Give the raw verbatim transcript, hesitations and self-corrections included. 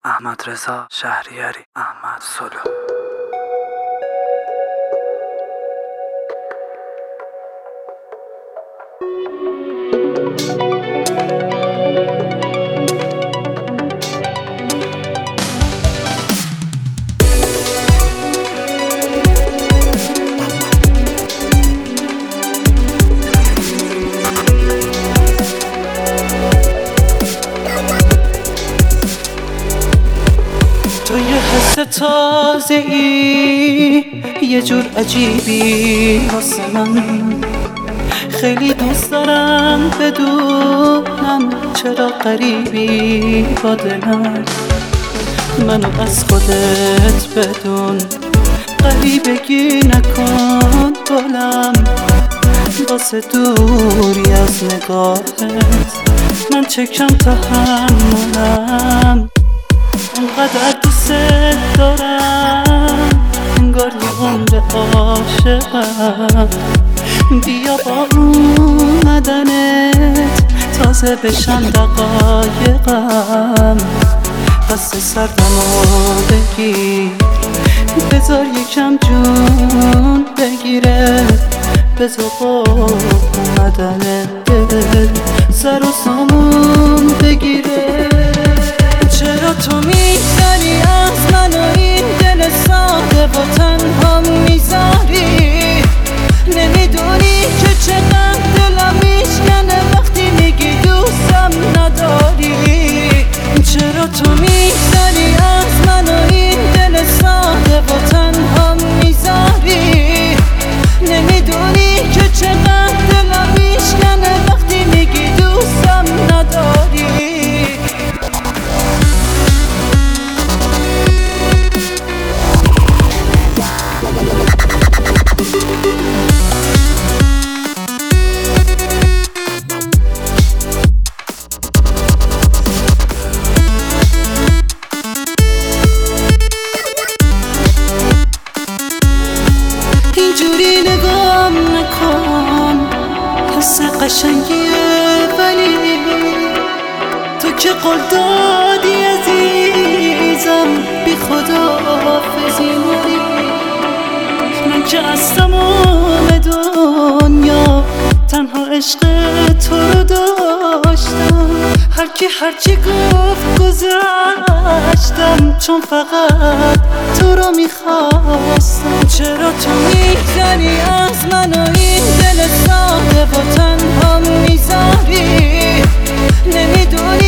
احمد رضا شهریاری، احمد سلو. تو یه حس تازه ای، یه جور عجیبی واسه من. خیلی دوست دارم بدونم چرا غریبی با دلم. منو از خودت بدون، غریبگی نکن گلم. واسه دوری از نگاهت من چکم تحملم. اونقدر دوست دارم انگار یه عمر عاشقم. بیا با اومدنت تازه بشم دقایقم. دست سردمو بگیر، بذار یکم جون بگیره. بذار با اومدنت دل سر و سامون بگیره. چرا تو میگذری از من و این دل ساده و تنها میذاری؟ نمیدونی که چقدر دلم میشکنه وقتی میگی دوستم نداری. چرا تو میگذری از من و این دل ساده و تنها میذاری؟ نمیدونی که چقدر دلم میشکنه وقتی میگی دوستم نداری. اینجوری نگام نکن، حس قشنگیه ولی تو که قول دادی عزیزم بی خداحافظی نری. من که از تمام دنیا تنها عشق تو رو داشتم. هر کی هرچی گفت گذشتم، چون فقط تو رو میخواستم. چرا تو میگذری از من و این دل ساده و تنها میذاری؟ نمیدونی